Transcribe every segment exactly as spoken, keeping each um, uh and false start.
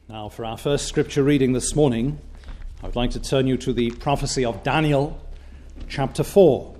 Now, for our first scripture reading this morning, I would like to turn you to the prophecy of Daniel, chapter four.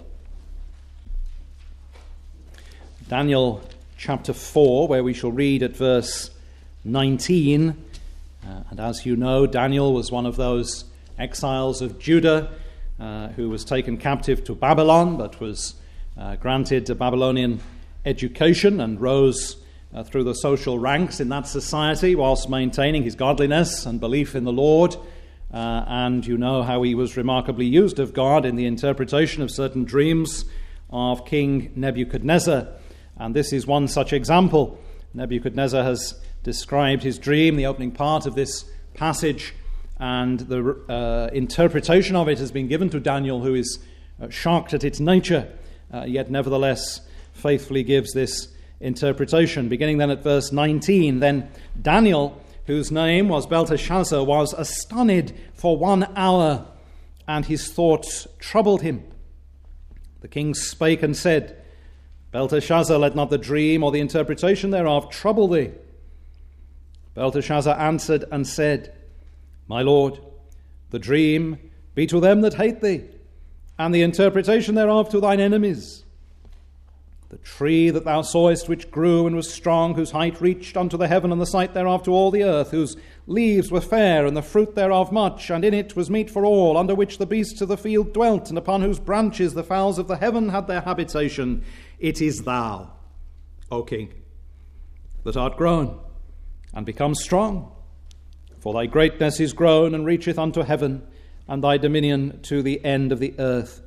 Daniel chapter four, where we shall read at verse nineteen. Uh, and as you know, Daniel was one of those exiles of Judah uh, who was taken captive to Babylon, but was uh, granted a Babylonian education and rose Uh, through the social ranks in that society whilst maintaining his godliness and belief in the Lord. Uh, and you know how he was remarkably used of God in the interpretation of certain dreams of King Nebuchadnezzar. And this is one such example. Nebuchadnezzar has described his dream, the opening part of this passage, and the uh, interpretation of it has been given to Daniel, who is uh, shocked at its nature, uh, yet nevertheless faithfully gives this interpretation. Beginning then at verse nineteen, then Daniel, whose name was Belteshazzar, was astonished for one hour, and his thoughts troubled him. The king spake and said, Belteshazzar, let not the dream or the interpretation thereof trouble thee. Belteshazzar answered and said, My lord, the dream be to them that hate thee, and the interpretation thereof to thine enemies. The tree that thou sawest, which grew and was strong, whose height reached unto the heaven, and the sight thereof to all the earth, whose leaves were fair, and the fruit thereof much, and in it was meat for all, under which the beasts of the field dwelt, and upon whose branches the fowls of the heaven had their habitation. It is thou, O king, that art grown, and become strong. For thy greatness is grown, and reacheth unto heaven, and thy dominion to the end of the earth.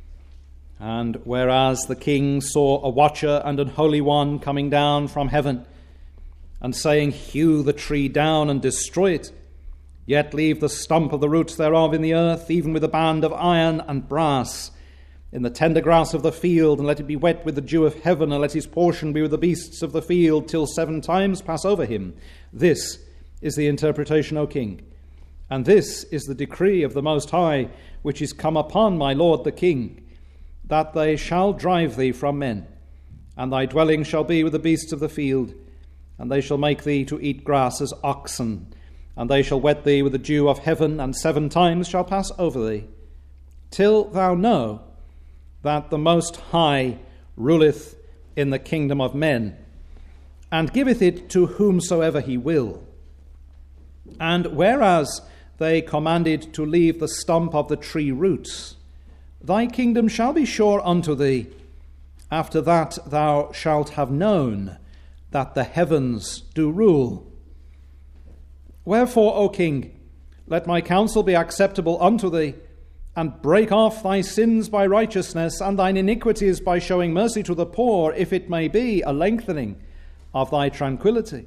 And whereas the king saw a watcher and an holy one coming down from heaven, and saying, Hew the tree down and destroy it, yet leave the stump of the roots thereof in the earth, even with a band of iron and brass, in the tender grass of the field, and let it be wet with the dew of heaven, and let his portion be with the beasts of the field, till seven times pass over him. This is the interpretation, O king, and this is the decree of the Most High, which is come upon my lord the king, that they shall drive thee from men, and thy dwelling shall be with the beasts of the field, and they shall make thee to eat grass as oxen, and they shall wet thee with the dew of heaven, and seven times shall pass over thee, till thou know that the Most High ruleth in the kingdom of men, and giveth it to whomsoever he will. And whereas they commanded to leave the stump of the tree roots, thy kingdom shall be sure unto thee. After that thou shalt have known that the heavens do rule. Wherefore, O king, let my counsel be acceptable unto thee, and break off thy sins by righteousness, and thine iniquities by showing mercy to the poor, if it may be a lengthening of thy tranquility.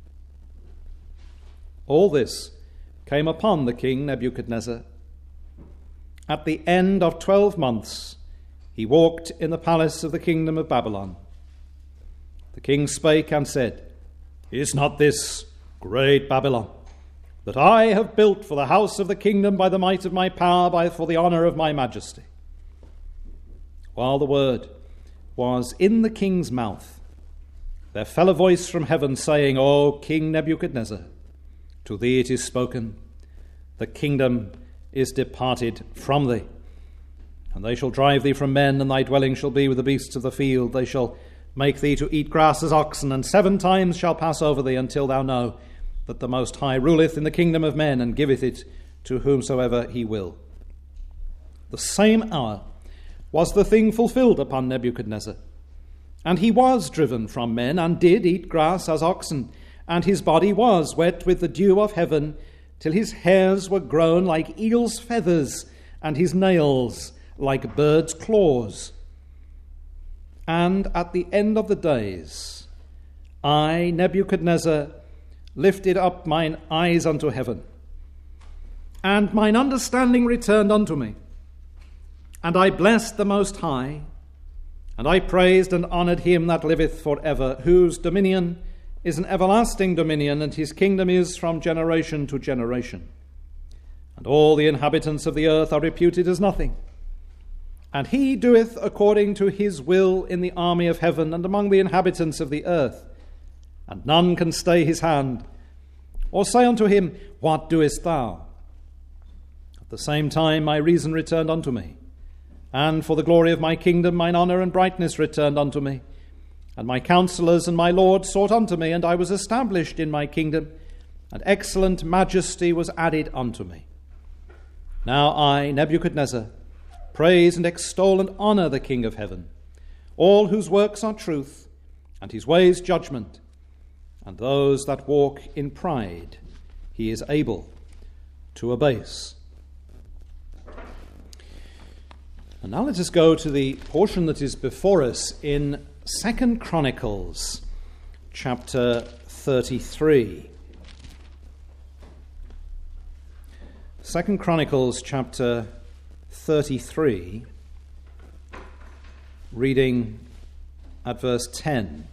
All this came upon the king Nebuchadnezzar. At the end of twelve months, he walked in the palace of the kingdom of Babylon. The king spake and said, Is not this great Babylon, that I have built for the house of the kingdom by the might of my power, by for the honour of my majesty? While the word was in the king's mouth, there fell a voice from heaven, saying, O King Nebuchadnezzar, to thee it is spoken, the kingdom is departed from thee, and they shall drive thee from men, and thy dwelling shall be with the beasts of the field. They shall make thee to eat grass as oxen, and seven times shall pass over thee, until thou know that the Most High ruleth in the kingdom of men, and giveth it to whomsoever he will. The same hour was the thing fulfilled upon Nebuchadnezzar, and he was driven from men, and did eat grass as oxen, and his body was wet with the dew of heaven, till his hairs were grown like eagle's feathers, and his nails like birds' claws. And at the end of the days, I, Nebuchadnezzar, lifted up mine eyes unto heaven, and mine understanding returned unto me. And I blessed the Most High, and I praised and honoured him that liveth for ever, whose dominion is an everlasting dominion, and his kingdom is from generation to generation. And all the inhabitants of the earth are reputed as nothing. And he doeth according to his will in the army of heaven and among the inhabitants of the earth. And none can stay his hand, or say unto him, What doest thou? At the same time my reason returned unto me, and for the glory of my kingdom mine honour and brightness returned unto me. And my counsellors and my Lord sought unto me, and I was established in my kingdom, and excellent majesty was added unto me. Now I, Nebuchadnezzar, praise and extol and honour the King of heaven, all whose works are truth, and his ways judgment, and those that walk in pride he is able to abase. And now let us go to the portion that is before us in Second Chronicles chapter thirty-three. Second Chronicles chapter thirty-three, reading at verse ten.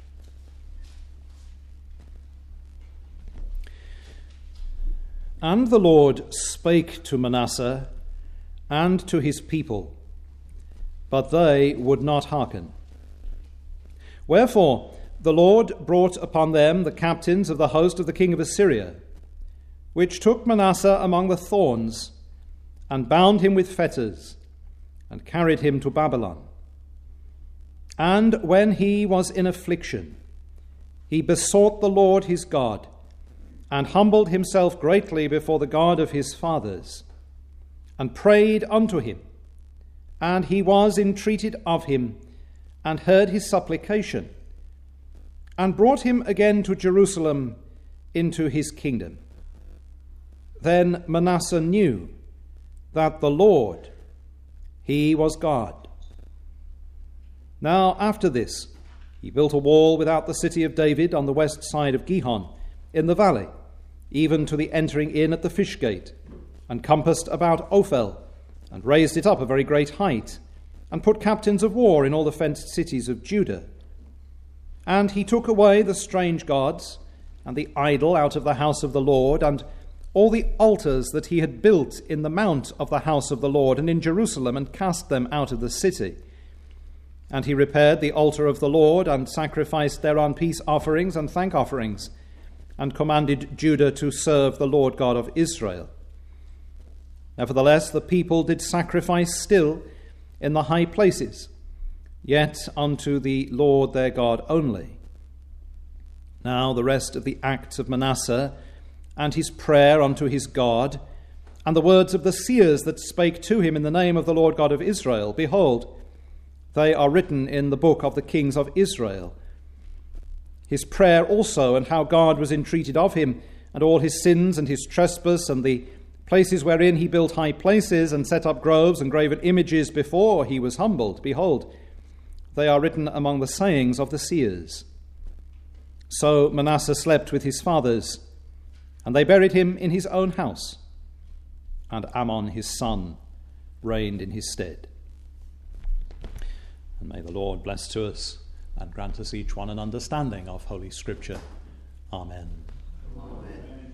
And the Lord spake to Manasseh and to his people, but they would not hearken. Wherefore the Lord brought upon them the captains of the host of the king of Assyria, which took Manasseh among the thorns, and bound him with fetters, and carried him to Babylon. And when he was in affliction, he besought the Lord his God, and humbled himself greatly before the God of his fathers, and prayed unto him. And he was entreated of him, and heard his supplication, and brought him again to Jerusalem into his kingdom. Then Manasseh knew that the Lord, he was God. Now after this, he built a wall without the city of David on the west side of Gihon, in the valley, even to the entering in at the fish gate, and compassed about Ophel, and raised it up a very great height, and put captains of war in all the fenced cities of Judah. And he took away the strange gods, and the idol out of the house of the Lord, and all the altars that he had built in the mount of the house of the Lord and in Jerusalem, and cast them out of the city. And he repaired the altar of the Lord, and sacrificed thereon peace offerings and thank offerings, and commanded Judah to serve the Lord God of Israel. Nevertheless, the people did sacrifice still in the high places, yet unto the Lord their God only. Now the rest of the acts of Manasseh, and his prayer unto his God, and the words of the seers that spake to him in the name of the Lord God of Israel, behold, they are written in the book of the kings of Israel. His prayer also, and how God was entreated of him, and all his sins and his trespass, and the places wherein he built high places, and set up groves and graven images before he was humbled, behold, they are written among the sayings of the seers. So Manasseh slept with his fathers, and they buried him in his own house, and Ammon his son reigned in his stead. And may the Lord bless to us and grant us each one an understanding of Holy Scripture. Amen. Amen.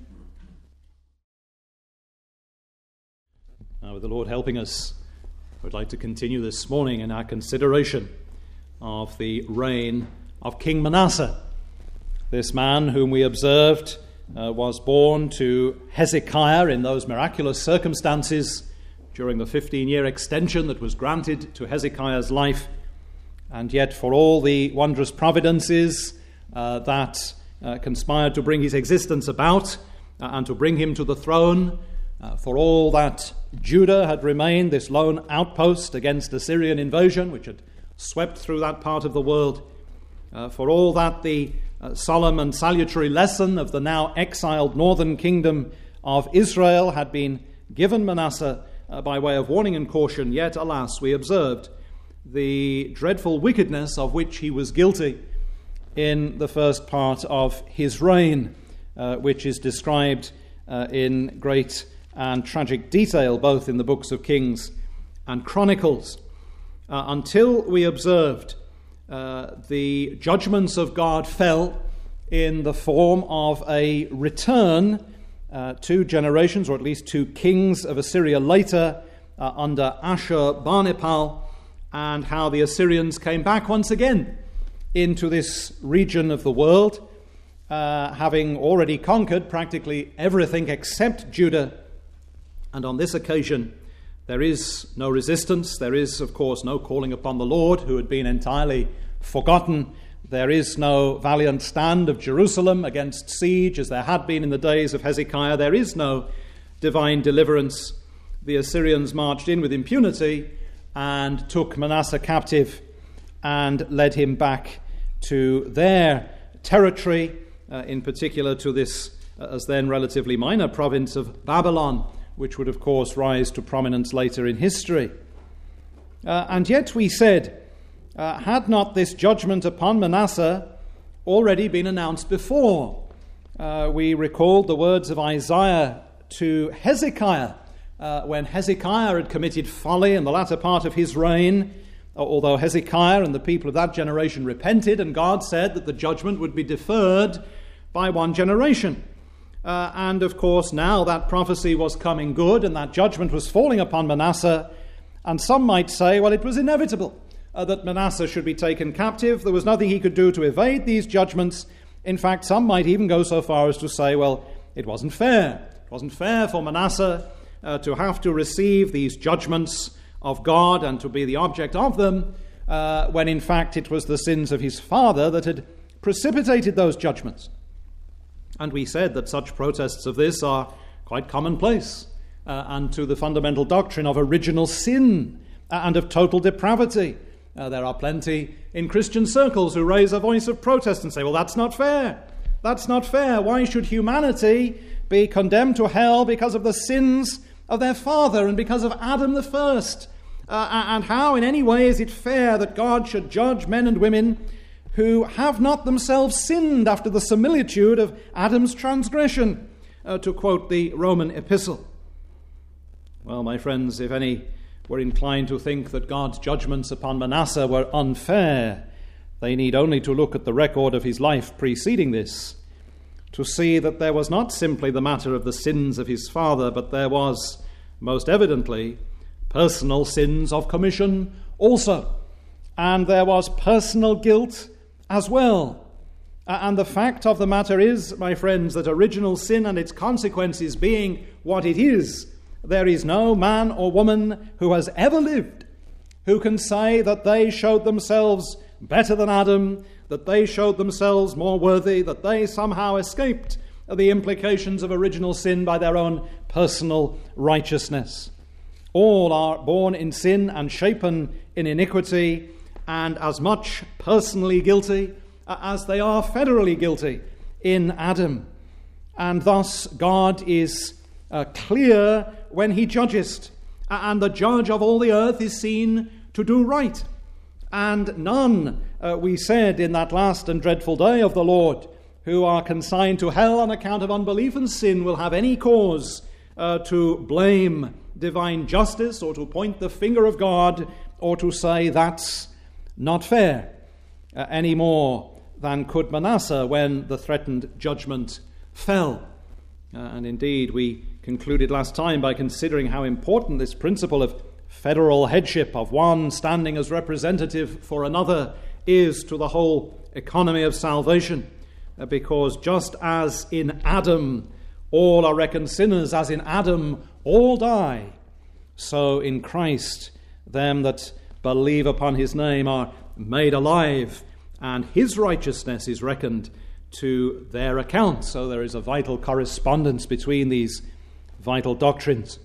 Now, with the Lord helping us, I would like to continue this morning in our consideration of the reign of King Manasseh. This man whom we observed uh, was born to Hezekiah in those miraculous circumstances during the fifteen-year extension that was granted to Hezekiah's life. And yet for all the wondrous providences uh, that uh, conspired to bring his existence about uh, and to bring him to the throne, uh, for all that Judah had remained this lone outpost against Assyrian invasion, which had swept through that part of the world, uh, for all that the uh, solemn and salutary lesson of the now exiled northern kingdom of Israel had been given Manasseh uh, by way of warning and caution, yet, alas, we observed the dreadful wickedness of which he was guilty in the first part of his reign, uh, which is described uh, in great and tragic detail both in the books of Kings and Chronicles, uh, until we observed uh, the judgments of God fell in the form of a return uh, two generations, or at least two kings of Assyria later, uh, under Ashur-banipal, and how the Assyrians came back once again into this region of the world uh, having already conquered practically everything except Judah. And on this occasion, there is no resistance. There is, of course, no calling upon the Lord, who had been entirely forgotten. There is no valiant stand of Jerusalem against siege, as there had been in the days of Hezekiah. There is no divine deliverance. The Assyrians marched in with impunity and took Manasseh captive and led him back to their territory, uh, in particular to this, uh, as then relatively minor province of Babylon, which would, of course, rise to prominence later in history. Uh, and yet we said, uh, had not this judgment upon Manasseh already been announced before? Uh, we recalled the words of Isaiah to Hezekiah, uh, when Hezekiah had committed folly in the latter part of his reign, although Hezekiah and the people of that generation repented, and God said that the judgment would be deferred by one generation. Uh, and of course, now that prophecy was coming good and that judgment was falling upon Manasseh. And some might say, well, it was inevitable uh, that Manasseh should be taken captive. There was nothing he could do to evade these judgments. In fact, some might even go so far as to say, well, it wasn't fair. It wasn't fair for Manasseh uh, to have to receive these judgments of God and to be the object of them, uh, when in fact it was the sins of his father that had precipitated those judgments. And we said that such protests of this are quite commonplace uh, and to the fundamental doctrine of original sin uh, and of total depravity. Uh, there are plenty in Christian circles who raise a voice of protest and say, well, that's not fair. That's not fair. Why should humanity be condemned to hell because of the sins of their father and because of Adam the first? Uh, and how in any way is it fair that God should judge men and women who have not themselves sinned after the similitude of Adam's transgression, uh, to quote the Roman epistle? Well, my friends, if any were inclined to think that God's judgments upon Manasseh were unfair, they need only to look at the record of his life preceding this to see that there was not simply the matter of the sins of his father, but there was, most evidently, personal sins of commission also. And there was personal guilt as well. And the fact of the matter is, my friends, that original sin and its consequences being what it is, there is no man or woman who has ever lived who can say that they showed themselves better than Adam, that they showed themselves more worthy, that they somehow escaped the implications of original sin by their own personal righteousness. All are born in sin and shapen in iniquity, and as much personally guilty as they are federally guilty in Adam. And thus God is uh, clear when he judges, and the judge of all the earth is seen to do right. And none, uh, we said in that last and dreadful day of the Lord, who are consigned to hell on account of unbelief and sin, will have any cause uh, to blame divine justice or to point the finger of God or to say that's not fair, uh, any more than could Manasseh when the threatened judgment fell. Uh, and indeed, we concluded last time by considering how important this principle of federal headship, of one standing as representative for another, is to the whole economy of salvation. Uh, because just as in Adam all are reckoned sinners, as in Adam all die, so in Christ them that believe upon his name are made alive, and his righteousness is reckoned to their account. So there is a vital correspondence between these vital doctrines.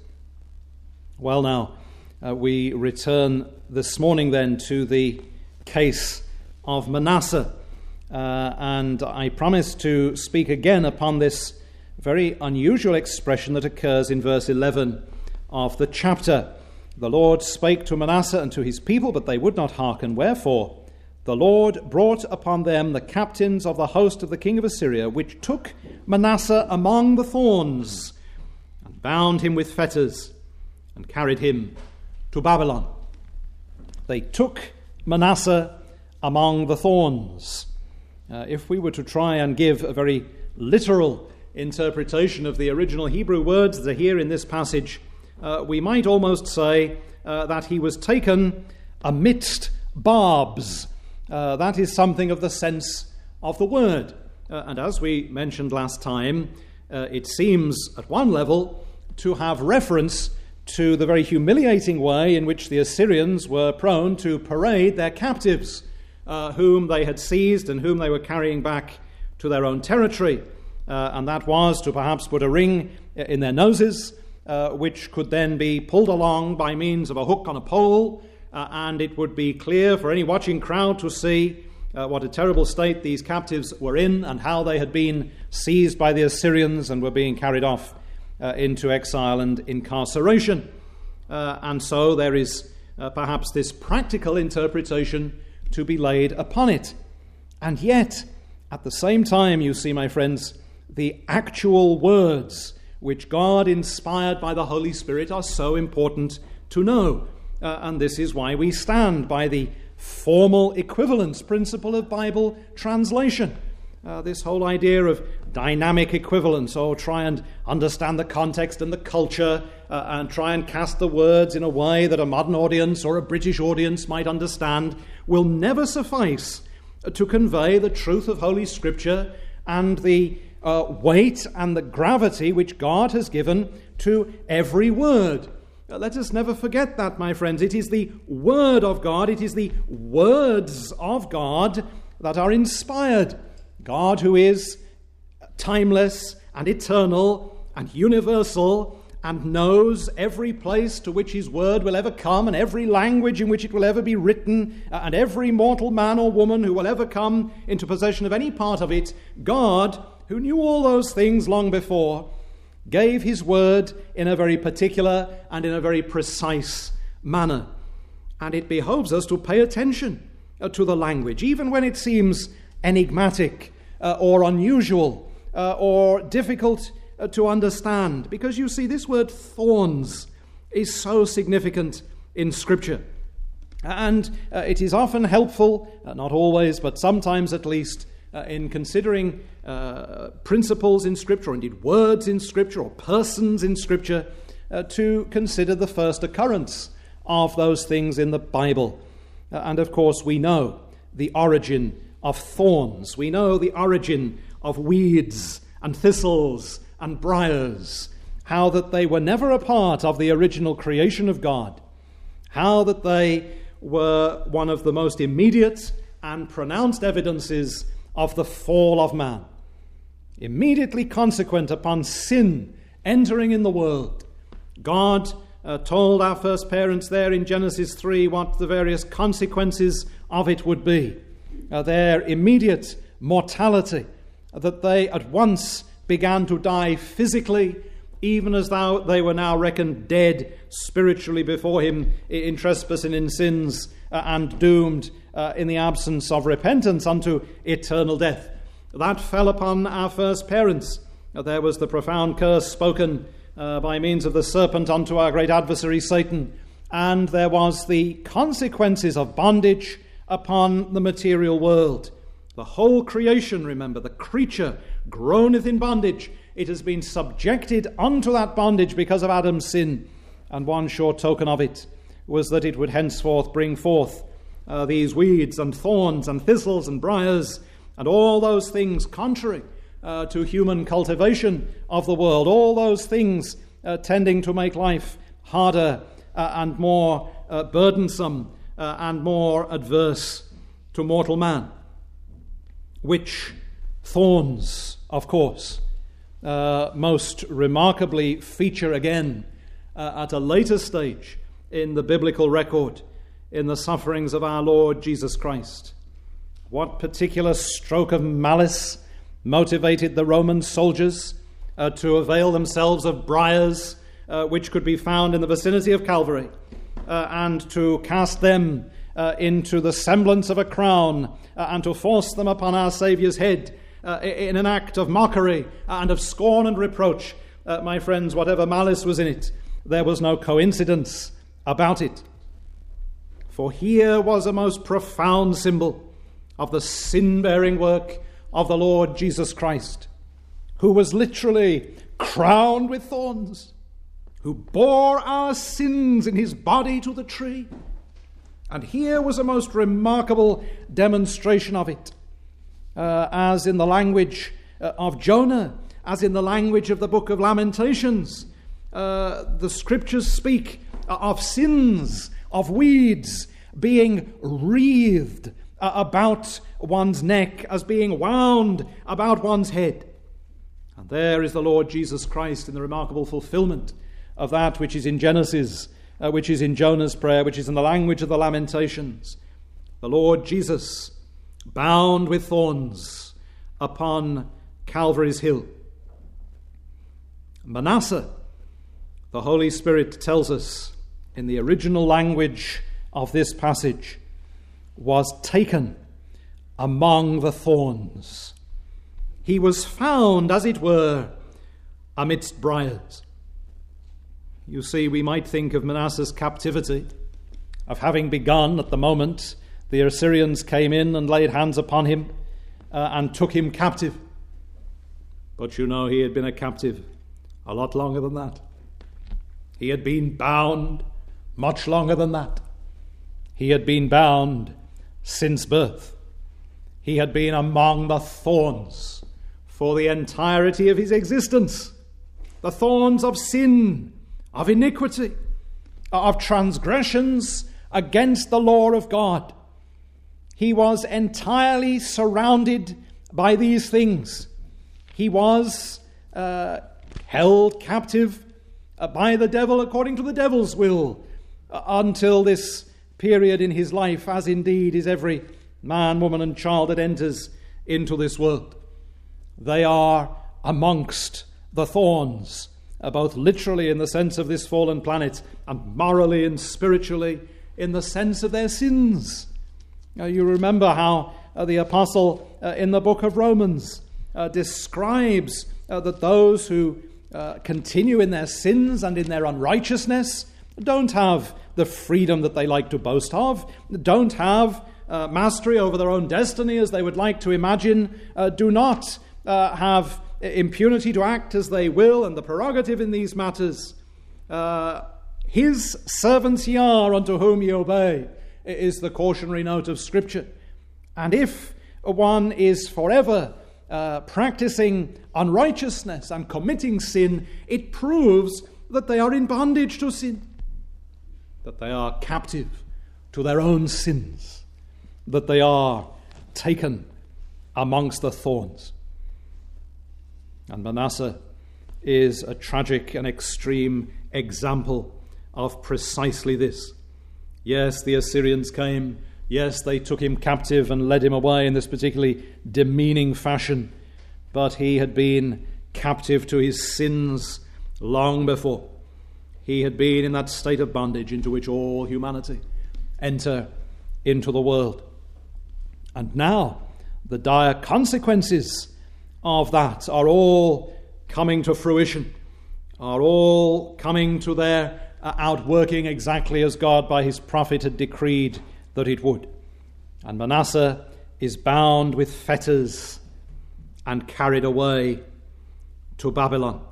Well, now, uh, we return this morning then to the case of Manasseh. Uh, and I promise to speak again upon this very unusual expression that occurs in verse eleven of the chapter. The Lord spake to Manasseh and to his people, but they would not hearken. Wherefore the Lord brought upon them the captains of the host of the king of Assyria, which took Manasseh among the thorns, and bound him with fetters, and carried him to Babylon. They took Manasseh among the thorns. Uh, if we were to try and give a very literal interpretation of the original Hebrew words that are here in this passage, uh, we might almost say uh, that he was taken amidst barbs. Uh, that is something of the sense of the word. Uh, and as we mentioned last time, uh, it seems at one level to have reference to the very humiliating way in which the Assyrians were prone to parade their captives, uh, whom they had seized and whom they were carrying back to their own territory. Uh, and that was to perhaps put a ring in their noses, uh, which could then be pulled along by means of a hook on a pole, uh, and it would be clear for any watching crowd to see uh, what a terrible state these captives were in and how they had been seized by the Assyrians and were being carried off uh, into exile and incarceration. Uh, and so there is uh, perhaps this practical interpretation to be laid upon it. And yet, at the same time, you see, my friends, the actual words which God inspired by the Holy Spirit are so important to know. Uh, and this is why we stand by the formal equivalence principle of Bible translation. Uh, this whole idea of dynamic equivalence, or try and understand the context and the culture, uh, and try and cast the words in a way that a modern audience or a British audience might understand, will never suffice to convey the truth of Holy Scripture and the uh, weight and the gravity which God has given to every word. Uh, let us never forget that, my friends. It is the Word of God, it is the words of God that are inspired. God, who is timeless and eternal and universal and knows every place to which his word will ever come and every language in which it will ever be written and every mortal man or woman who will ever come into possession of any part of it, God, who knew all those things long before, gave his word in a very particular and in a very precise manner. And it behoves us to pay attention to the language, even when it seems enigmatic uh, or unusual uh, or difficult uh, to understand, because you see, this word thorns is so significant in Scripture, and uh, it is often helpful, uh, not always, but sometimes at least, uh, in considering uh, principles in Scripture, or indeed words in Scripture, or persons in Scripture, uh, to consider the first occurrence of those things in the Bible. Uh, and of course we know the origin of thorns. We know the origin of weeds and thistles and briars, how that they were never a part of the original creation of God, how that they were one of the most immediate and pronounced evidences of the fall of man, immediately consequent upon sin entering in the world. God uh, told our first parents there in Genesis three what the various consequences of it would be. Uh, their immediate mortality, that they at once began to die physically, even as though they were now reckoned dead spiritually before him in trespass and in sins, uh, and doomed uh, in the absence of repentance unto eternal death. That fell upon our first parents. Uh, there was the profound curse spoken uh, by means of the serpent unto our great adversary Satan, and there was the consequences of bondage upon the material world. The whole creation, remember, the creature groaneth in bondage. It has been subjected unto that bondage because of Adam's sin. And one sure token of it was that it would henceforth bring forth uh, these weeds and thorns and thistles and briars and all those things contrary uh, to human cultivation of the world, all those things uh, tending to make life harder uh, and more uh, burdensome Uh, and more adverse to mortal man, which thorns, of course, uh, most remarkably feature again uh, at a later stage in the biblical record in the sufferings of our Lord Jesus Christ. What particular stroke of malice motivated the Roman soldiers uh, to avail themselves of briars uh, which could be found in the vicinity of Calvary, Uh, and to cast them uh, into the semblance of a crown, uh, and to force them upon our Saviour's head uh, in an act of mockery and of scorn and reproach. Uh, my friends, whatever malice was in it, there was no coincidence about it. For here was a most profound symbol of the sin-bearing work of the Lord Jesus Christ, who was literally crowned with thorns, who bore our sins in his body to the tree. And here was a most remarkable demonstration of it. uh, as in the language uh, of Jonah, as in the language of the book of Lamentations. Uh, the scriptures speak of sins, of weeds being wreathed uh, about one's neck, as being wound about one's head. And there is the Lord Jesus Christ in the remarkable fulfillment of that which is in Genesis, uh, which is in Jonah's prayer, which is in the language of the Lamentations. The Lord Jesus bound with thorns upon Calvary's hill. Manasseh, the Holy Spirit tells us in the original language of this passage, was taken among the thorns. He was found, as it were, amidst briars. You see, we might think of Manasseh's captivity, of having begun at the moment the Assyrians came in and laid hands upon him uh, and took him captive. But you know, he had been a captive a lot longer than that. He had been bound much longer than that. He had been bound since birth. He had been among the thorns for the entirety of his existence. The thorns of sin, of iniquity, of transgressions against the law of God. He was entirely surrounded by these things. He was uh, held captive uh, by the devil according to the devil's will uh, until this period in his life, as indeed is every man, woman and child that enters into this world. They are amongst the thorns, uh, both literally in the sense of this fallen planet and morally and spiritually in the sense of their sins. Uh, you remember how uh, the apostle uh, in the book of Romans uh, describes uh, that those who uh, continue in their sins and in their unrighteousness don't have the freedom that they like to boast of, don't have uh, mastery over their own destiny as they would like to imagine, uh, do not uh, have impunity to act as they will and the prerogative in these matters. Uh, his servants ye are unto whom ye obey, is the cautionary note of Scripture. And if one is forever uh, practicing unrighteousness and committing sin, it proves that they are in bondage to sin, that they are captive to their own sins, that they are taken amongst the thorns. And Manasseh is a tragic and extreme example of precisely this. Yes, the Assyrians came. Yes, they took him captive and led him away in this particularly demeaning fashion. But he had been captive to his sins long before. He had been in that state of bondage into which all humanity enter into the world. And now the dire consequences of that are all coming to fruition, are all coming to their uh, outworking exactly as God by his prophet had decreed that it would. And Manasseh is bound with fetters and carried away to Babylon.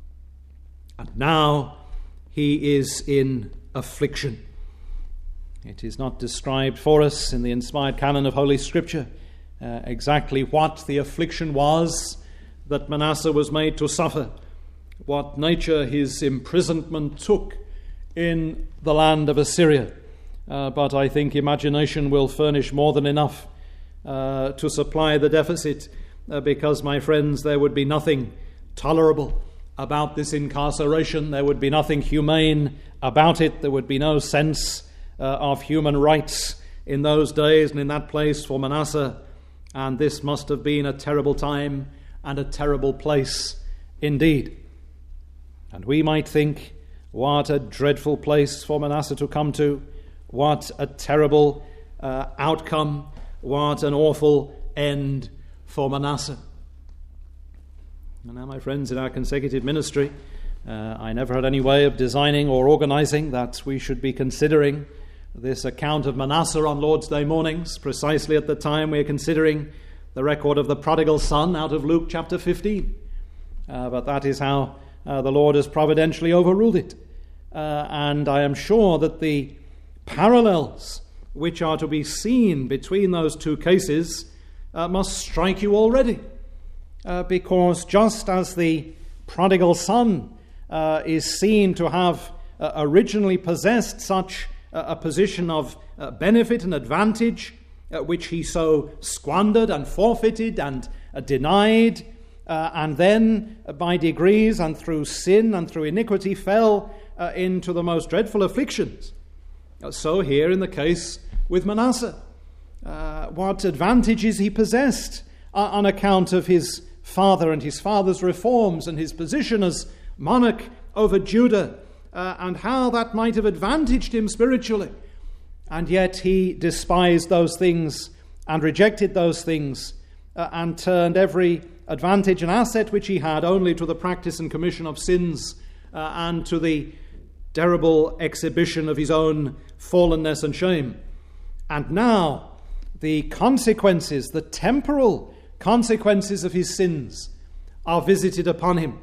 And now he is in affliction. It is not described for us in the inspired canon of Holy Scripture uh, exactly what the affliction was that Manasseh was made to suffer, what nature his imprisonment took in the land of Assyria. Uh, but I think imagination will furnish more than enough uh, to supply the deficit, uh, because, my friends, there would be nothing tolerable about this incarceration. There would be nothing humane about it. There would be no sense uh, of human rights in those days and in that place for Manasseh. And this must have been a terrible time and a terrible place indeed. And we might think, what a dreadful place for Manasseh to come to. What a terrible uh, outcome. What an awful end for Manasseh. And now, my friends, in our consecutive ministry, uh, I never had any way of designing or organizing that we should be considering this account of Manasseh on Lord's Day mornings, precisely at the time we are considering the record of the prodigal son out of Luke chapter fifteen. Uh, but that is how uh, the Lord has providentially overruled it. Uh, and I am sure that the parallels which are to be seen between those two cases uh, must strike you already. Uh, because just as the prodigal son uh, is seen to have uh, originally possessed such uh, a position of uh, benefit and advantage, uh, which he so squandered and forfeited and uh, denied, uh, and then uh, by degrees and through sin and through iniquity fell uh, into the most dreadful afflictions. Uh, so here in the case with Manasseh, uh, what advantages he possessed uh, on account of his father and his father's reforms and his position as monarch over Judah, uh, and how that might have advantaged him spiritually. And yet he despised those things and rejected those things uh, and turned every advantage and asset which he had only to the practice and commission of sins uh, and to the terrible exhibition of his own fallenness and shame. And now the consequences, the temporal consequences of his sins are visited upon him.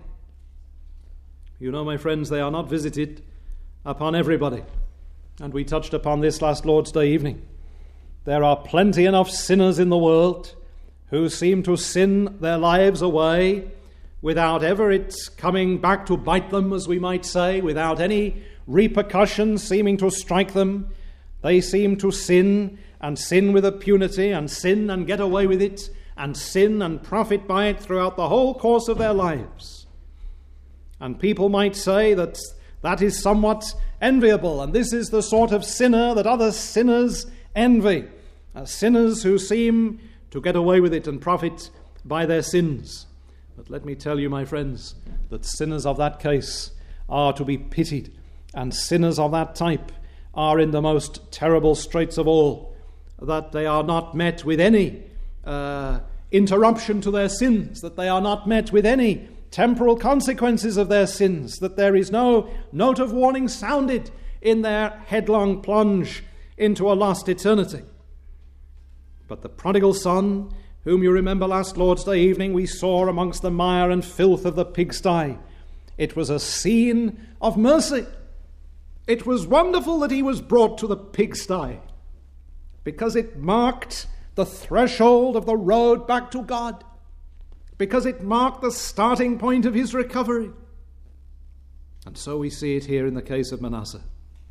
You know, my friends, they are not visited upon everybody. And we touched upon this last Lord's Day evening. There are plenty enough sinners in the world who seem to sin their lives away without ever it coming back to bite them, as we might say, without any repercussions seeming to strike them. They seem to sin and sin with impunity and sin and get away with it, and sin and profit by it throughout the whole course of their lives. And people might say that that is somewhat enviable, and this is the sort of sinner that other sinners envy, uh, sinners who seem to get away with it and profit by their sins. But let me tell you, my friends, that sinners of that case are to be pitied, and sinners of that type are in the most terrible straits of all, that they are not met with any Uh, interruption to their sins, that they are not met with any temporal consequences of their sins, that there is no note of warning sounded in their headlong plunge into a lost eternity. But the prodigal son, whom you remember last Lord's Day evening we saw amongst the mire and filth of the pigsty, it was a scene of mercy. It was wonderful that he was brought to the pigsty, because it marked the threshold of the road back to God, because it marked the starting point of his recovery. And so we see it here in the case of Manasseh.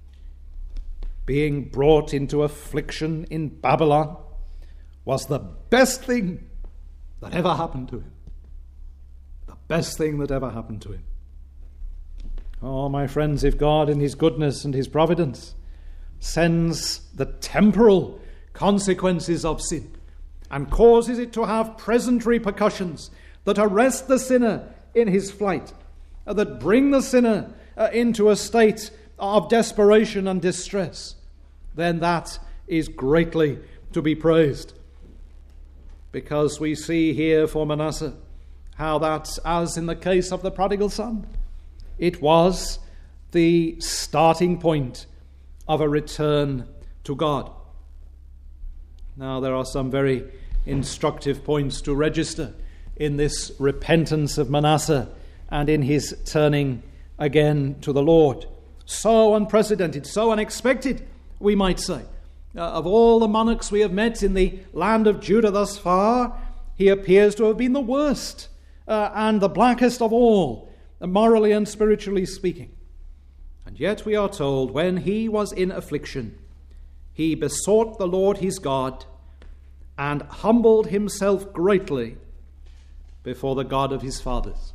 Being brought into affliction in Babylon was the best thing that ever happened to him. The best thing that ever happened to him. Oh, my friends, if God in his goodness and his providence sends the temporal consequences of sin and causes it to have present repercussions that arrest the sinner in his flight, uh, that bring the sinner uh, into a state of desperation and distress, then that is greatly to be praised. Because we see here for Manasseh how that, as in the case of the prodigal son, it was the starting point of a return to God. Now, there are some very instructive points to register in this repentance of Manasseh and in his turning again to the Lord. So unprecedented, so unexpected, we might say. Uh, of all the monarchs we have met in the land of Judah thus far, he appears to have been the worst uh, and the blackest of all, morally and spiritually speaking. And yet we are told, when he was in affliction, he besought the Lord his God and humbled himself greatly before the God of his fathers.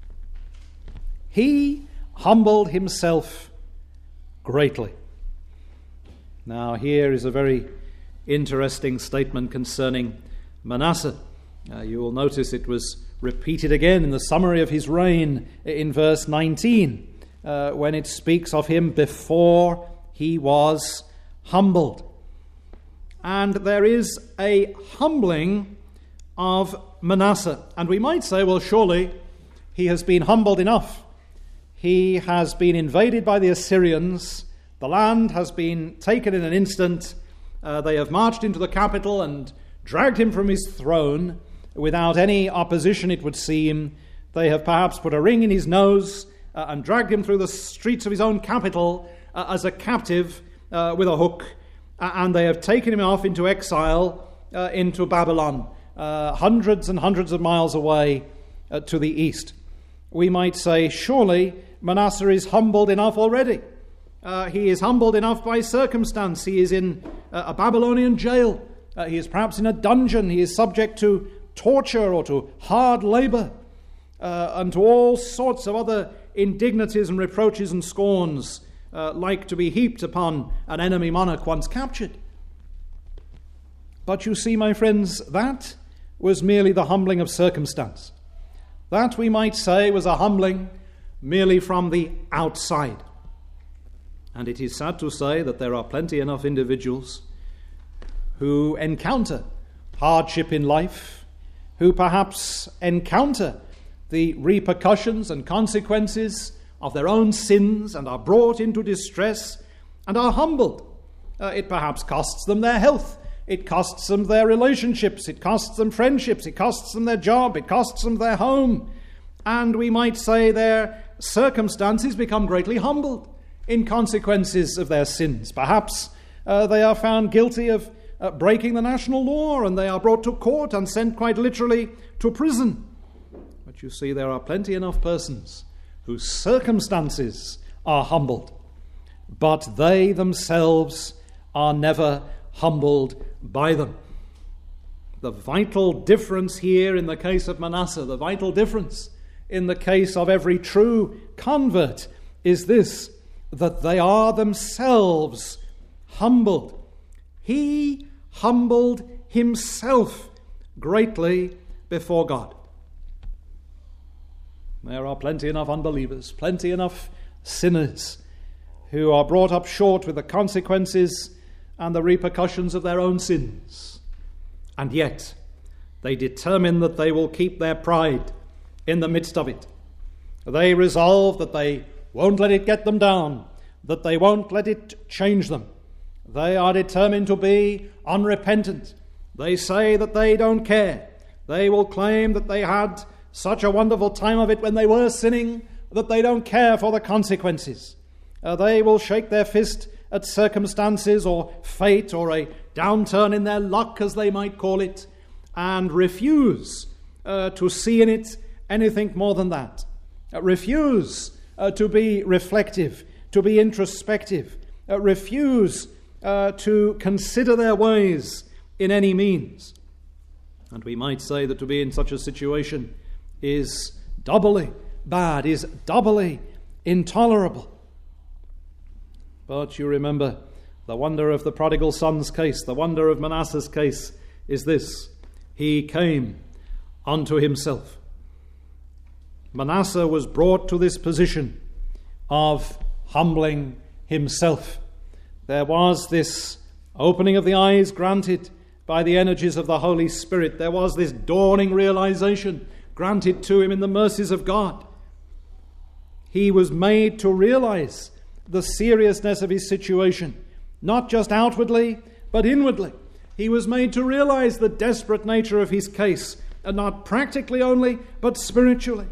He humbled himself greatly. Now, here is a very interesting statement concerning Manasseh. Uh, you will notice it was repeated again in the summary of his reign in verse nineteen, uh, when it speaks of him before he was humbled. And there is a humbling of Manasseh. And we might say, well, surely he has been humbled enough. He has been invaded by the Assyrians. The land has been taken in an instant. Uh, they have marched into the capital and dragged him from his throne without any opposition, it would seem. They have perhaps put a ring in his nose uh, and dragged him through the streets of his own capital uh, as a captive uh, with a hook. Uh, and they have taken him off into exile uh, into Babylon, uh, hundreds and hundreds of miles away uh, to the east. We might say, surely Manasseh is humbled enough already. Uh, he is humbled enough by circumstance. He is in uh, a Babylonian jail. Uh, he is perhaps in a dungeon. He is subject to torture or to hard labor uh, and to all sorts of other indignities and reproaches and scorns uh, like to be heaped upon an enemy monarch once captured. But you see, my friends, that was merely the humbling of circumstance. That, we might say, was a humbling merely from the outside. And it is sad to say that there are plenty enough individuals who encounter hardship in life, who perhaps encounter the repercussions and consequences of their own sins and are brought into distress and are humbled. Uh, it perhaps costs them their health. It costs them their relationships. It costs them friendships. It costs them their job. It costs them their home. And we might say their circumstances become greatly humbled in consequences of their sins. Perhaps uh, they are found guilty of uh, breaking the national law, and they are brought to court and sent quite literally to prison. But you see, there are plenty enough persons whose circumstances are humbled, but they themselves are never humbled by them. The vital difference here in the case of Manasseh, the vital difference in the case of every true convert, is this: that they are themselves humbled. He humbled himself greatly before God. There are plenty enough unbelievers, plenty enough sinners who are brought up short with the consequences and the repercussions of their own sins. And yet, they determine that they will keep their pride in the midst of it. They resolve that they won't let it get them down, that they won't let it change them. They are determined to be unrepentant. They say that they don't care. They will claim that they had such a wonderful time of it when they were sinning that they don't care for the consequences. Uh, they will shake their fist at circumstances or fate or a downturn in their luck, as they might call it, and refuse uh, to see in it anything more than that. Uh, refuse uh, to be reflective, to be introspective. Uh, refuse uh, to consider their ways in any means. And we might say that to be in such a situation is doubly bad, is doubly intolerable. But you remember, the wonder of the prodigal son's case, the wonder of Manasseh's case is this: he came unto himself. Manasseh was brought to this position of humbling himself. There was this opening of the eyes granted by the energies of the Holy Spirit. There was this dawning realization granted to him in the mercies of God. He was made to realize the seriousness of his situation, not just outwardly, but inwardly. He was made to realize the desperate nature of his case, and not practically only, but spiritually.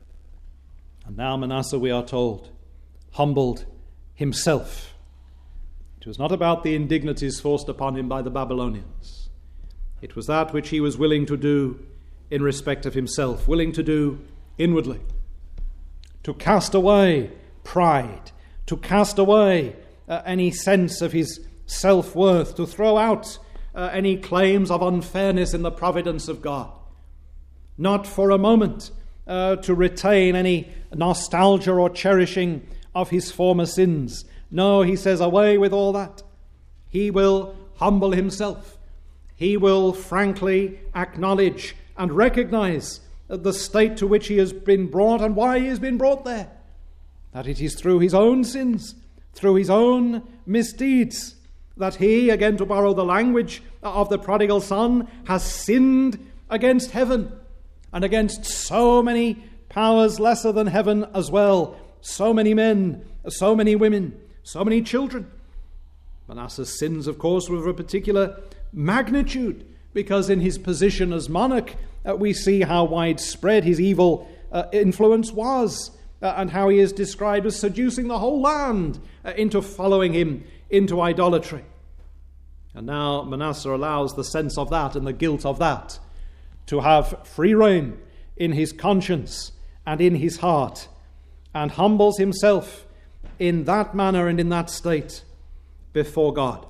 And now Manasseh, we are told, humbled himself. It was not about the indignities forced upon him by the Babylonians. It was that which he was willing to do in respect of himself, willing to do inwardly. To cast away pride, to cast away uh, any sense of his self-worth, to throw out uh, any claims of unfairness in the providence of God. Not for a moment uh, to retain any nostalgia or cherishing of his former sins. No, he says, away with all that. He will humble himself. He will frankly acknowledge and recognize the state to which he has been brought and why he has been brought there. That it is through his own sins, through his own misdeeds, that he, again to borrow the language of the prodigal son, has sinned against heaven and against so many powers lesser than heaven as well. So many men, so many women, so many children. Manasseh's sins, of course, were of a particular magnitude, because in his position as monarch, uh, we see how widespread his evil uh, influence was, uh, and how he is described as seducing the whole land uh, into following him into idolatry. And now Manasseh allows the sense of that and the guilt of that to have free rein in his conscience and in his heart, and humbles himself in that manner and in that state before God.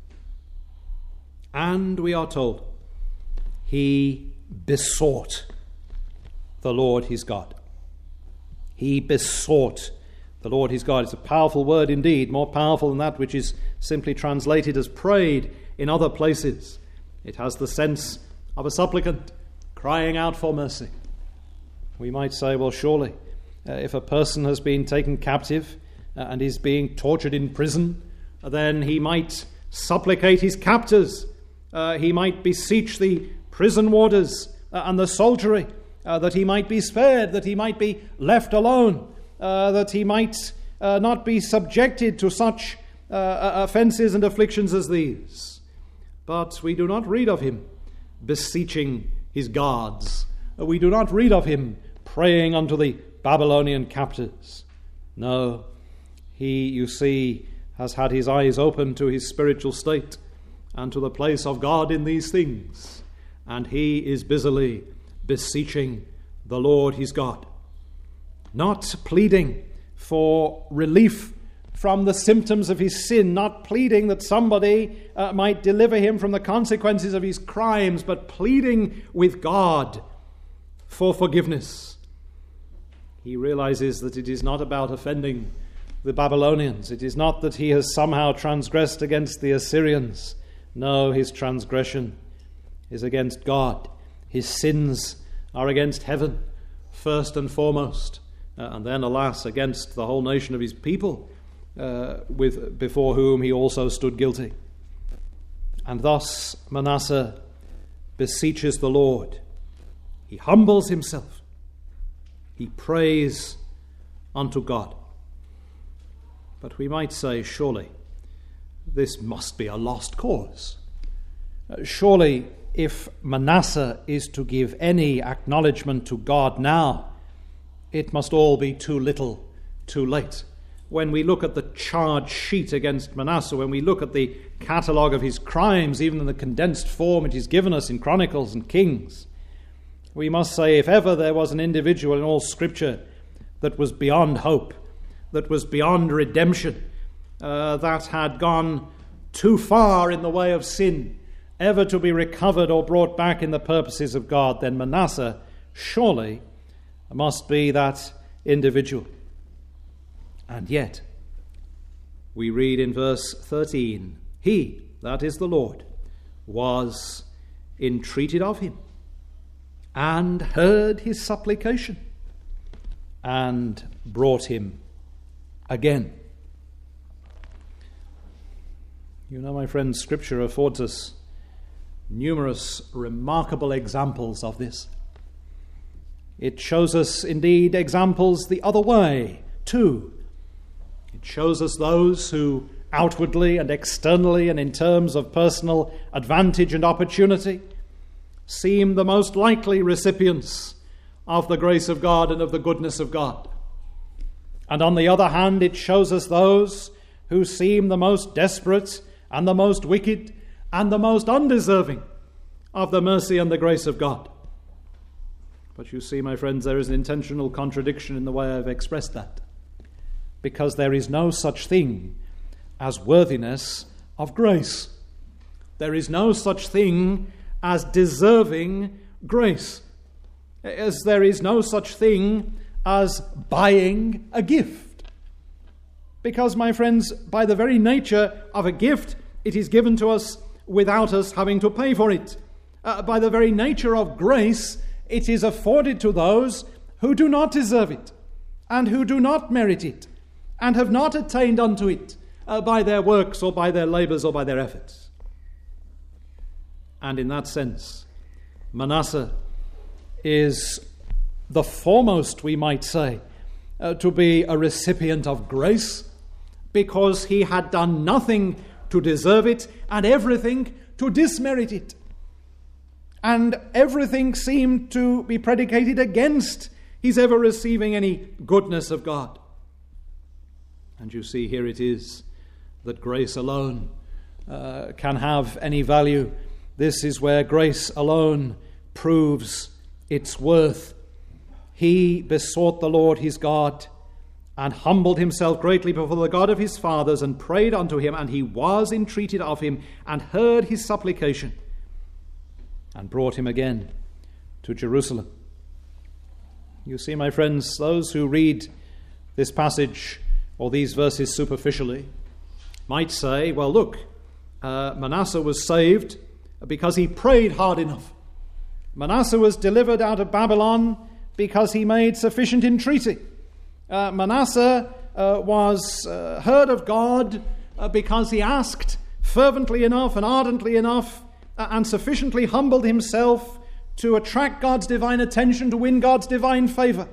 And we are told he besought the Lord his God. He besought the Lord his God. It's a powerful word indeed, more powerful than that which is simply translated as prayed in other places. It has the sense of a supplicant crying out for mercy. We might say, well, surely, uh, if a person has been taken captive uh, and is being tortured in prison, then he might supplicate his captors. Uh, he might beseech the prison warders uh, and the soldiery uh, that he might be spared, that he might be left alone, uh, that he might uh, not be subjected to such uh, offences and afflictions as these. But we do not read of him beseeching his guards. We do not read of him praying unto the Babylonian captors. No, he, you see, has had his eyes open to his spiritual state and to the place of God in these things, and he is busily beseeching the Lord his God, not pleading for relief from the symptoms of his sin, not pleading that somebody uh, might deliver him from the consequences of his crimes, but pleading with God for forgiveness. He realizes that it is not about offending the Babylonians. It is not that he has somehow transgressed against the Assyrians. No, his transgression is against God. His sins are against heaven, first and foremost, uh, and then, alas, against the whole nation of his people, uh, with before whom he also stood guilty. And thus Manasseh beseeches the Lord. He humbles himself. He prays unto God. But we might say, surely, this must be a lost cause. Uh, surely, if Manasseh is to give any acknowledgement to God now, it must all be too little, too late. When we look at the charge sheet against Manasseh, when we look at the catalogue of his crimes, even in the condensed form it is given us in Chronicles and Kings, we must say, if ever there was an individual in all Scripture that was beyond hope, that was beyond redemption, uh, that had gone too far in the way of sin, ever to be recovered or brought back in the purposes of God, then Manasseh surely must be that individual. And yet, we read in verse thirteen, he, that is the Lord, was entreated of him, and heard his supplication, and brought him again. You know, my friends, Scripture affords us numerous remarkable examples of this. It shows us, indeed, examples the other way, too. It shows us those who outwardly and externally and in terms of personal advantage and opportunity seem the most likely recipients of the grace of God and of the goodness of God. And on the other hand, it shows us those who seem the most desperate and the most wicked and the most undeserving of the mercy and the grace of God. But you see, my friends, there is an intentional contradiction in the way I've expressed that, because there is no such thing as worthiness of grace. There is no such thing as deserving grace, as there is no such thing as buying a gift. Because, my friends, by the very nature of a gift, it is given to us without us having to pay for it. Uh, by the very nature of grace, it is afforded to those who do not deserve it, and who do not merit it, and have not attained unto it uh, by their works or by their labours or by their efforts. And in that sense, Manasseh is the foremost, we might say, uh, to be a recipient of grace, because he had done nothing to deserve it and everything to dismerit it. And everything seemed to be predicated against his ever receiving any goodness of God. And you see, here it is that grace alone uh, can have any value. This is where grace alone proves its worth. He besought the Lord his God, and humbled himself greatly before the God of his fathers, and prayed unto him, and he was entreated of him, and heard his supplication, and brought him again to Jerusalem. You see, my friends, those who read this passage or these verses superficially might say, well, look, uh, Manasseh was saved because he prayed hard enough. Manasseh was delivered out of Babylon because he made sufficient entreaty. Uh, Manasseh uh, was uh, heard of God uh, because he asked fervently enough and ardently enough uh, and sufficiently humbled himself to attract God's divine attention, to win God's divine favor.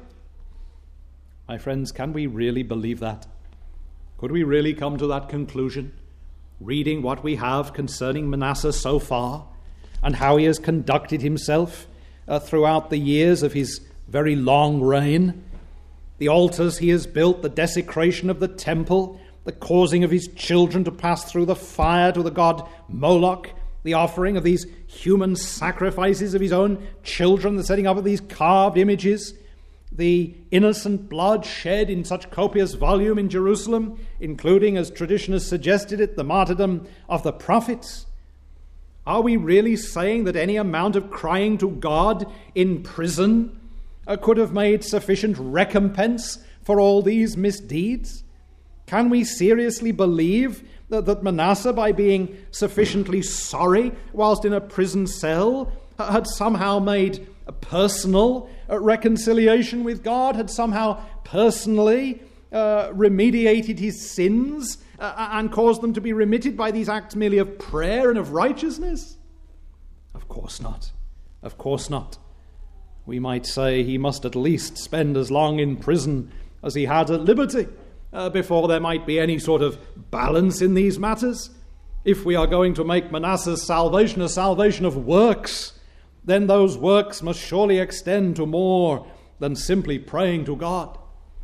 My friends, can we really believe that? Could we really come to that conclusion, reading what we have concerning Manasseh so far and how he has conducted himself uh, throughout the years of his very long reign? The altars he has built, the desecration of the temple, the causing of his children to pass through the fire to the god Moloch, the offering of these human sacrifices of his own children, the setting up of these carved images, the innocent blood shed in such copious volume in Jerusalem, including, as tradition has suggested it, the martyrdom of the prophets. Are we really saying that any amount of crying to God in prison uh, could have made sufficient recompense for all these misdeeds? Can we seriously believe that, that Manasseh, by being sufficiently sorry whilst in a prison cell, uh, had somehow made a personal uh, reconciliation with God, had somehow personally uh, remediated his sins uh, and caused them to be remitted by these acts merely of prayer and of righteousness? Of course not. Of course not. We might say he must at least spend as long in prison as he had at liberty uh, before there might be any sort of balance in these matters. If we are going to make Manasseh's salvation a salvation of works, then those works must surely extend to more than simply praying to God.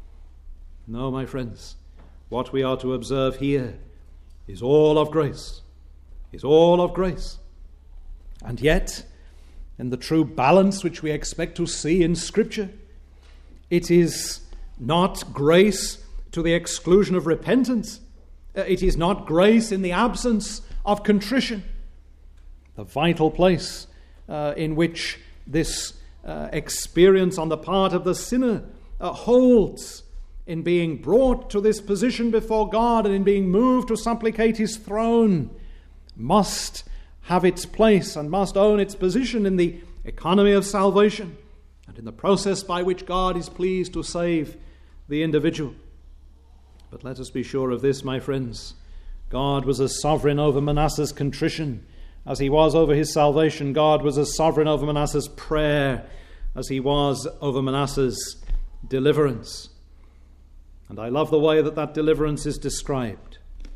No, my friends, what we are to observe here is all of grace, is all of grace. And yet, in the true balance which we expect to see in Scripture, it is not grace to the exclusion of repentance. It is not grace in the absence of contrition. The vital place uh, in which this uh, experience on the part of the sinner uh, holds in being brought to this position before God and in being moved to supplicate his throne must have its place and must own its position in the economy of salvation and in the process by which God is pleased to save the individual. But let us be sure of this, my friends. God was as sovereign over Manasseh's contrition as he was over his salvation. God was as sovereign over Manasseh's prayer as he was over Manasseh's deliverance. And I love the way that that deliverance is described.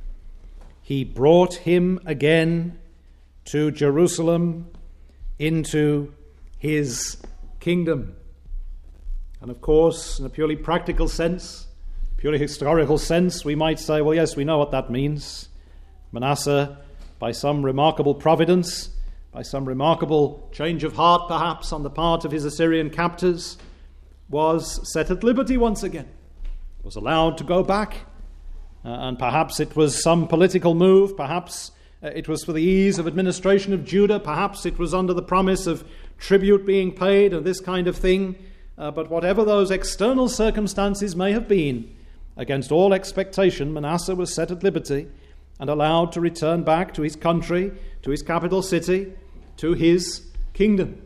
He brought him again to Jerusalem, into his kingdom. And of course, in a purely practical sense, purely historical sense, we might say, well, yes, we know what that means. Manasseh, by some remarkable providence, by some remarkable change of heart perhaps on the part of his Assyrian captors, was set at liberty once again, was allowed to go back. Uh, and perhaps it was some political move, perhaps uh, it was for the ease of administration of Judah, perhaps it was under the promise of tribute being paid and this kind of thing. Uh, but whatever those external circumstances may have been, against all expectation, Manasseh was set at liberty and allowed to return back to his country, to his capital city, to his kingdom.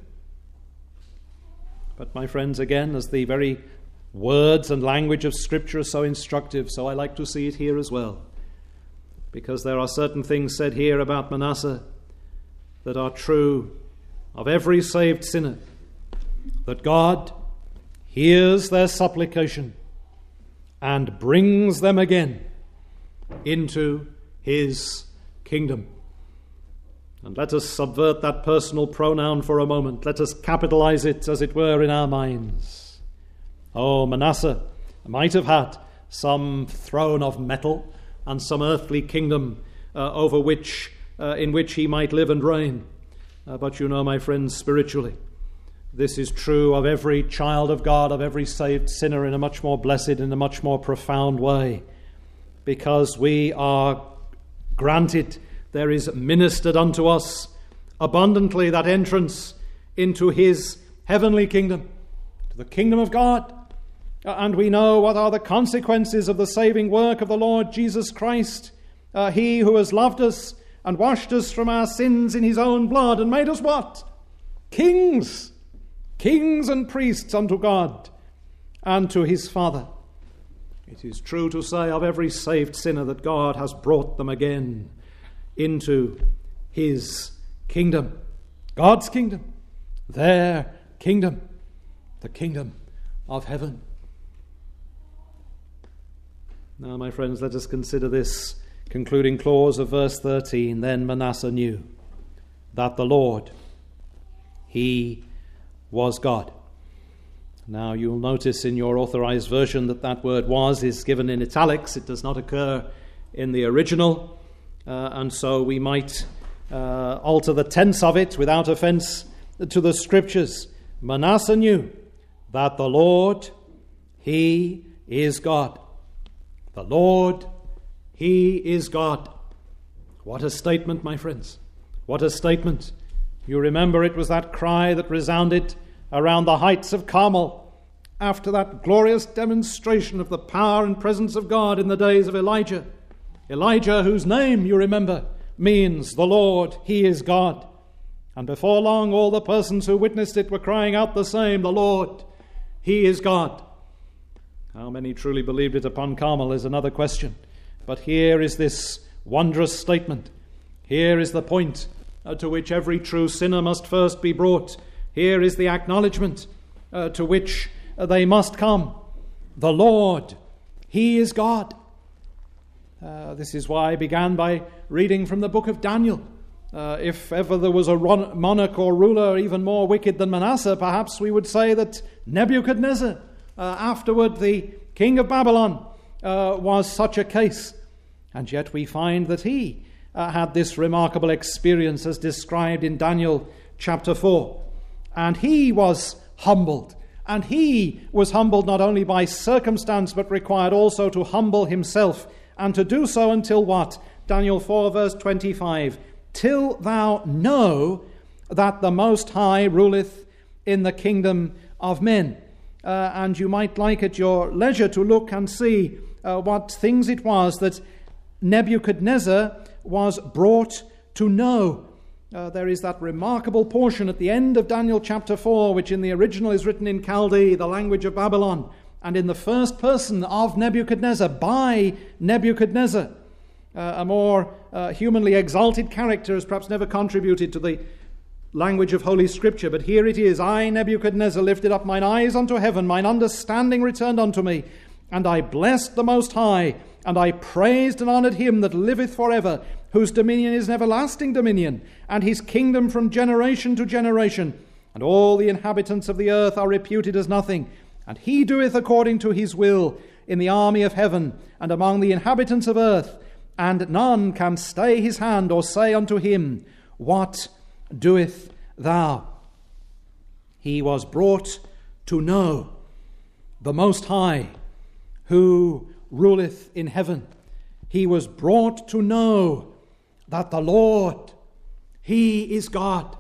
But my friends, again, as the very words and language of Scripture are so instructive, so I like to see it here as well. Because there are certain things said here about Manasseh that are true of every saved sinner. That God hears their supplication and brings them again into his kingdom. And let us subvert that personal pronoun for a moment. Let us capitalize it, as it were, in our minds. Oh, Manasseh might have had some throne of metal and some earthly kingdom uh, over which, uh, in which he might live and reign. Uh, but you know, my friends, spiritually, This is true of every child of God, of every saved sinner, in a much more blessed, in a much more profound way, because we are granted, there is ministered unto us abundantly that entrance into his heavenly kingdom, to the kingdom of God. And we know what are the consequences of the saving work of the Lord Jesus Christ, uh, he who has loved us and washed us from our sins in his own blood and made us what? Kings, kings and priests unto God and to his Father. It is true to say of every saved sinner that God has brought them again into his kingdom, God's kingdom, their kingdom, the kingdom of heaven. Now, my friends, let us consider this concluding clause of verse thirteen. Then Manasseh knew that the Lord, he was God. Now, you'll notice in your authorized version that that word was is given in italics. It does not occur in the original. Uh, and so we might uh, alter the tense of it without offense to the scriptures. Manasseh knew that the Lord, he is God. The Lord, he is God. What a statement, my friends. What a statement. You remember it was that cry that resounded around the heights of Carmel after that glorious demonstration of the power and presence of God in the days of Elijah. Elijah, whose name, you remember, means the Lord, he is God. And before long, all the persons who witnessed it were crying out the same, the Lord, he is God. How many truly believed it upon Carmel is another question. But here is this wondrous statement. Here is the point uh, to which every true sinner must first be brought. Here is the acknowledgement uh, to which uh, they must come. The Lord, he is God. Uh, this is why I began by reading from the book of Daniel. Uh, if ever there was a ron- monarch or ruler even more wicked than Manasseh, perhaps we would say that Nebuchadnezzar, uh, afterward the king of Babylon, uh, was such a case. And yet we find that he uh, had this remarkable experience as described in Daniel chapter four. And he was humbled. And he was humbled not only by circumstance, but required also to humble himself. And to do so until what? Daniel four verse twenty-five. Till thou know that the Most High ruleth in the kingdom of men. Uh, and you might like at your leisure to look and see uh, what things it was that Nebuchadnezzar was brought to know. Uh, there is that remarkable portion at the end of Daniel chapter four, which in the original is written in Chaldee, the language of Babylon, and in the first person of Nebuchadnezzar, by Nebuchadnezzar. Uh, a more uh, humanly exalted character has perhaps never contributed to the language of Holy Scripture, but here it is. I, Nebuchadnezzar, lifted up mine eyes unto heaven, mine understanding returned unto me, and I blessed the Most High, and I praised and honoured him that liveth forever, whose dominion is an everlasting dominion, and his kingdom from generation to generation. And all the inhabitants of the earth are reputed as nothing, and he doeth according to his will in the army of heaven and among the inhabitants of earth, and none can stay his hand or say unto him, What doeth thou? He was brought to know the Most High, who ruleth in heaven. He was brought to know that the Lord, he is God.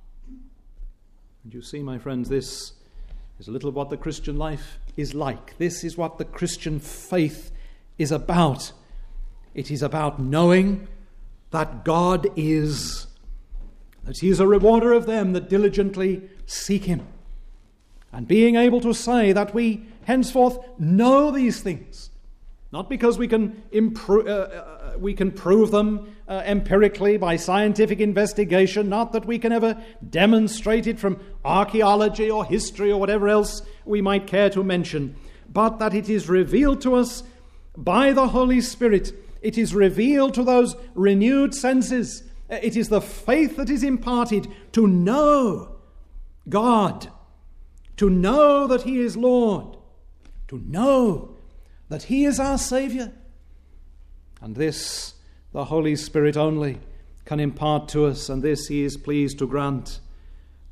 And you see, my friends, this is a little of what the Christian life is like. This is what the Christian faith is about. It is about knowing that God is, that he is a rewarder of them that diligently seek him. And being able to say that we henceforth know these things, not because we can improve, uh, uh, we can prove them uh, empirically by scientific investigation, not that we can ever demonstrate it from archaeology or history or whatever else we might care to mention, but that it is revealed to us by the Holy Spirit. It is revealed to those renewed senses. It is the faith that is imparted to know God, to know that he is Lord, to know that he is our Saviour. And this the Holy Spirit only can impart to us, and this he is pleased to grant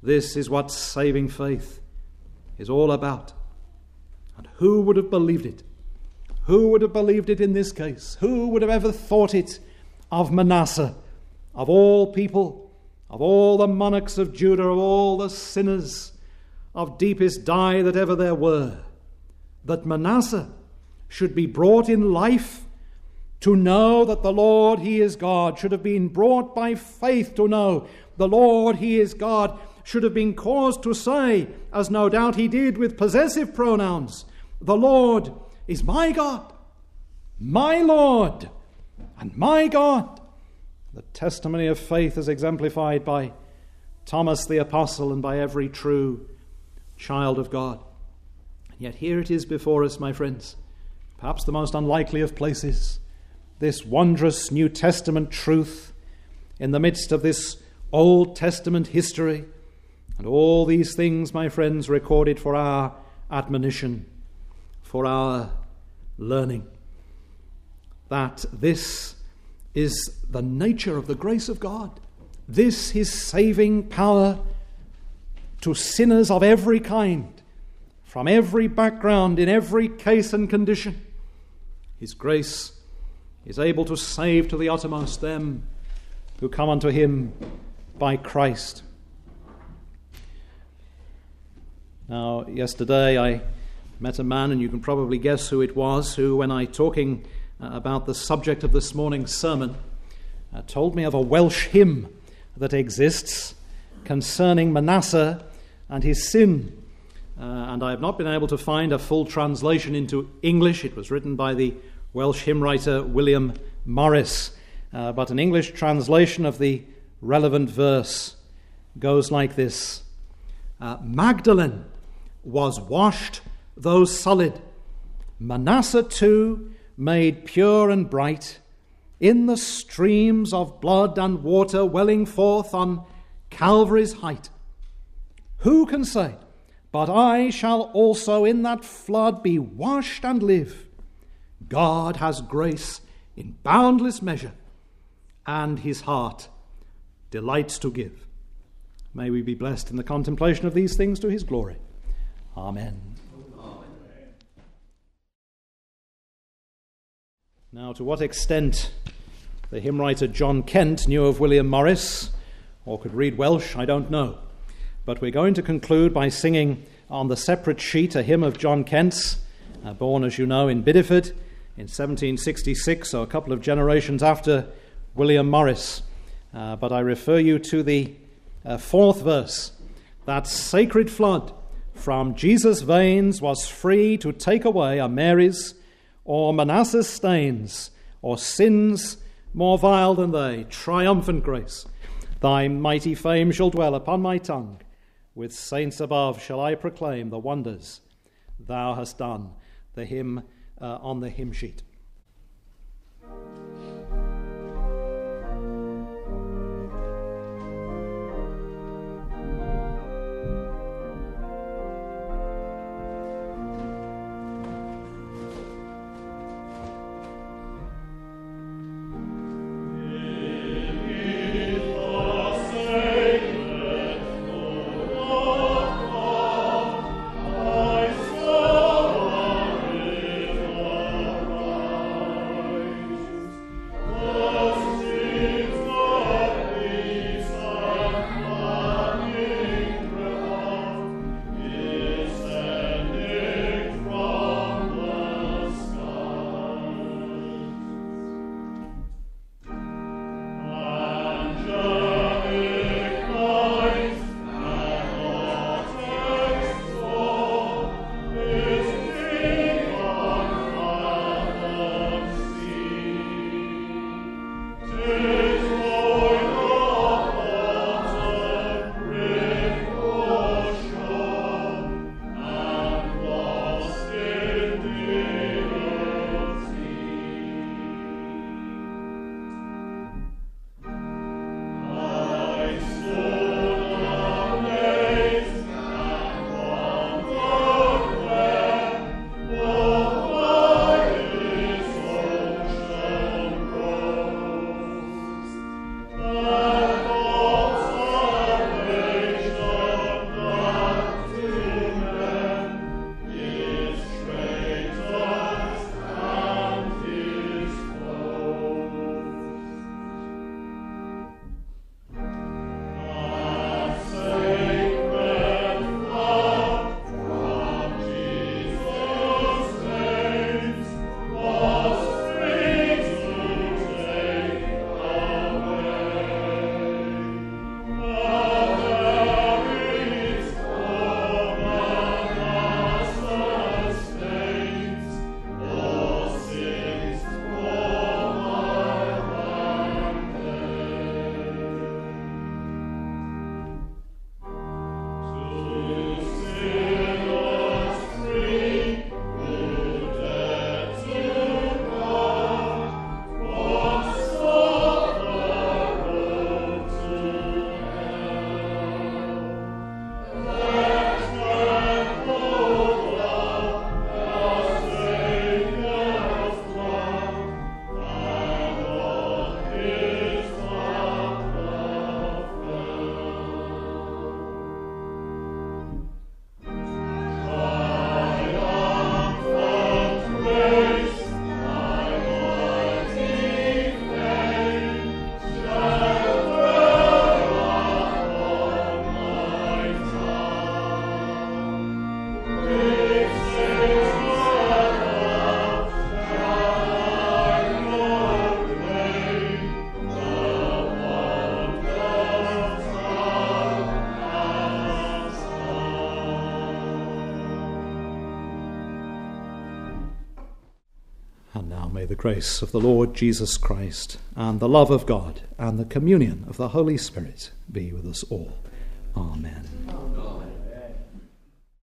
This is what saving faith is all about. And who would have believed it? Who would have believed it in this case? Who would have ever thought it of Manasseh, of all people, of all the monarchs of Judah, of all the sinners of deepest dye that ever there were, that Manasseh should be brought in life to know that the Lord, he is God, should have been brought by faith to know the Lord, he is God, should have been caused to say, as no doubt he did with possessive pronouns, the Lord is my God, my Lord, and my God. The testimony of faith is exemplified by Thomas the Apostle and by every true child of God. And yet here it is before us, my friends, perhaps the most unlikely of places, this wondrous New Testament truth in the midst of this Old Testament history, and all these things, my friends, recorded for our admonition, for our learning, that this is the nature of the grace of God. This His saving power to sinners of every kind, from every background, in every case and condition. His grace is able to save to the uttermost them who come unto Him by Christ. Now, yesterday I met a man, and you can probably guess who it was, who, when I talking uh, about the subject of this morning's sermon, uh, told me of a Welsh hymn that exists concerning Manasseh and his sin. Uh, and I have not been able to find a full translation into English. It was written by the Welsh hymn writer William Morris. Uh, but an English translation of the relevant verse goes like this. Uh, Magdalene was washed, though sullied. Manasseh too, made pure and bright, in the streams of blood and water welling forth on Calvary's height. Who can say, but I shall also in that flood be washed and live? God has grace in boundless measure, and his heart delights to give. May we be blessed in the contemplation of these things to his glory. Amen. Amen. Now, to what extent the hymn writer John Kent knew of William Morris, or could read Welsh, I don't know. But we're going to conclude by singing on the separate sheet a hymn of John Kent's, uh, born, as you know, in Bideford in seventeen sixty-six, so a couple of generations after William Morris. Uh, but I refer you to the uh, fourth verse. That sacred flood from Jesus' veins was free to take away a Mary's or Manasseh's stains, or sins more vile than they. Triumphant grace, thy mighty fame shall dwell upon my tongue. With saints above shall I proclaim the wonders thou hast done. The hymn uh, on the hymn sheet. I saw And now may the grace of the Lord Jesus Christ and the love of God and the communion of the Holy Spirit be with us all. Amen.